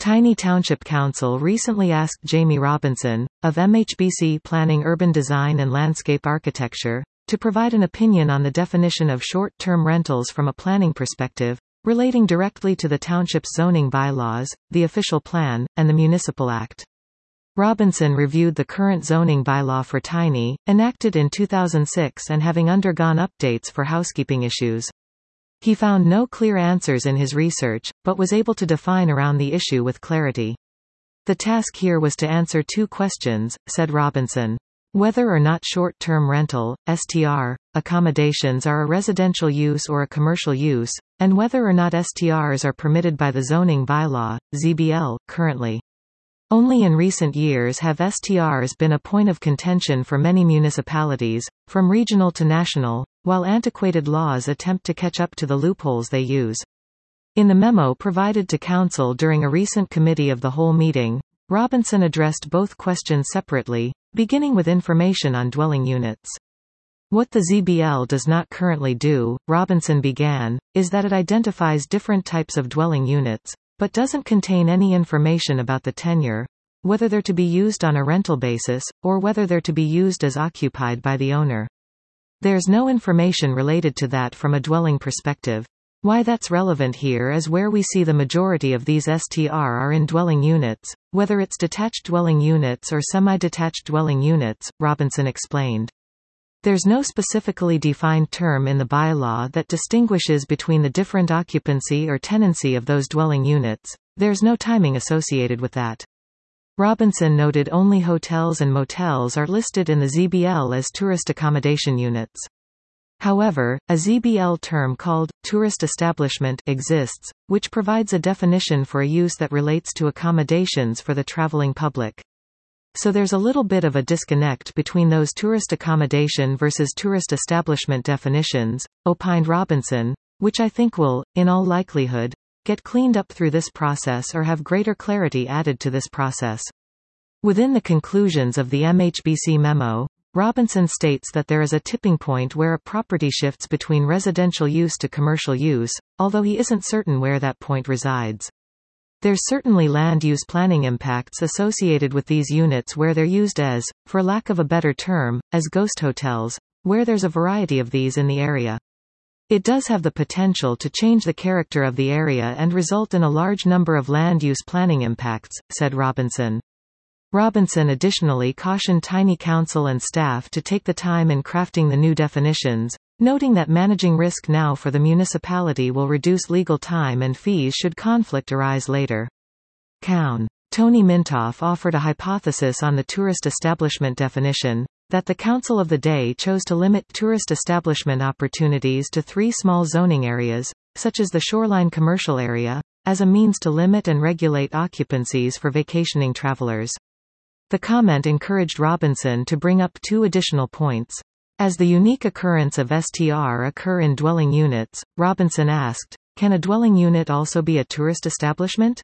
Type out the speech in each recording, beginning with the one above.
Tiny Township Council recently asked Jamie Robinson, of MHBC Planning Urban Design and Landscape Architecture, to provide an opinion on the definition of short-term rentals from a planning perspective, relating directly to the township's zoning bylaws, the official plan, and the Municipal Act. Robinson reviewed the current zoning bylaw for Tiny, enacted in 2006 and having undergone updates for housekeeping issues. He found no clear answers in his research, but was able to define around the issue with clarity. The task here was to answer two questions, said Robinson. Whether or not short-term rental, STR, accommodations are a residential use or a commercial use, and whether or not STRs are permitted by the zoning bylaw, ZBL, currently. Only in recent years have STRs been a point of contention for many municipalities, from regional to national, while antiquated laws attempt to catch up to the loopholes they use. In the memo provided to Council during a recent committee of the whole meeting, Robinson addressed both questions separately, beginning with information on dwelling units. What the ZBL does not currently do, Robinson began, is that it identifies different types of dwelling units, but doesn't contain any information about the tenure, whether they're to be used on a rental basis, or whether they're to be used as occupied by the owner. There's no information related to that from a dwelling perspective. Why that's relevant here is where we see the majority of these STR are in dwelling units, whether it's detached dwelling units or semi-detached dwelling units, Robinson explained. There's no specifically defined term in the bylaw that distinguishes between the different occupancy or tenancy of those dwelling units. There's no timing associated with that. Robinson noted only hotels and motels are listed in the ZBL as tourist accommodation units. However, a ZBL term called tourist establishment exists, which provides a definition for a use that relates to accommodations for the traveling public. So there's a little bit of a disconnect between those tourist accommodation versus tourist establishment definitions, opined Robinson, which I think will, in all likelihood, get cleaned up through this process or have greater clarity added to this process. Within the conclusions of the MHBC memo, Robinson states that there is a tipping point where a property shifts between residential use to commercial use, although he isn't certain where that point resides. There's certainly land use planning impacts associated with these units where they're used as, for lack of a better term, as ghost hotels, where there's a variety of these in the area. It does have the potential to change the character of the area and result in a large number of land use planning impacts, said Robinson. Robinson additionally cautioned Tiny Council and staff to take the time in crafting the new definitions, noting that managing risk now for the municipality will reduce legal time and fees should conflict arise later. Cown. Tony Mintoff offered a hypothesis on the tourist establishment definition, that the Council of the Day chose to limit tourist establishment opportunities to 3 small zoning areas, such as the shoreline commercial area, as a means to limit and regulate occupancies for vacationing travelers. The comment encouraged Robinson to bring up 2 additional points. As the unique occurrence of STR occur in dwelling units, Robinson asked, can a dwelling unit also be a tourist establishment?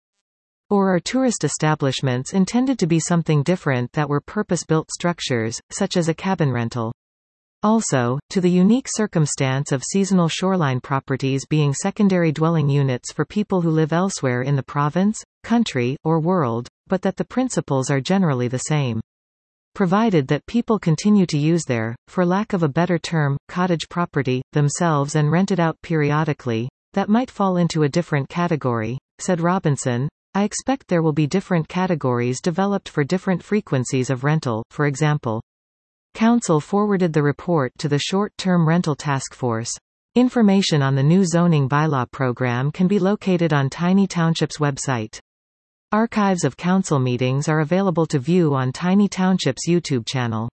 Or are tourist establishments intended to be something different that were purpose-built structures, such as a cabin rental? Also, to the unique circumstance of seasonal shoreline properties being secondary dwelling units for people who live elsewhere in the province, country, or world, but that the principles are generally the same. Provided that people continue to use their, for lack of a better term, cottage property, themselves and rent it out periodically, that might fall into a different category, said Robinson. I expect there will be different categories developed for different frequencies of rental, for example. Council forwarded the report to the Short-Term Rental Task Force. Information on the new zoning bylaw program can be located on Tiny Township's website. Archives of council meetings are available to view on Tiny Township's YouTube channel.